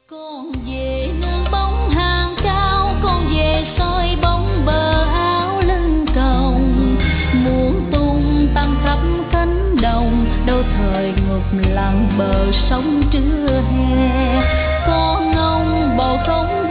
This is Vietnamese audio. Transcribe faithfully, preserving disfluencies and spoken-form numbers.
Con về nương bóng hàng cao, con về soi bóng bờ áo lưng còng, muốn tung tăng khắp cánh đồng, đâu thời ngục lặng bờ sông trưa hè. Con ngông bầu không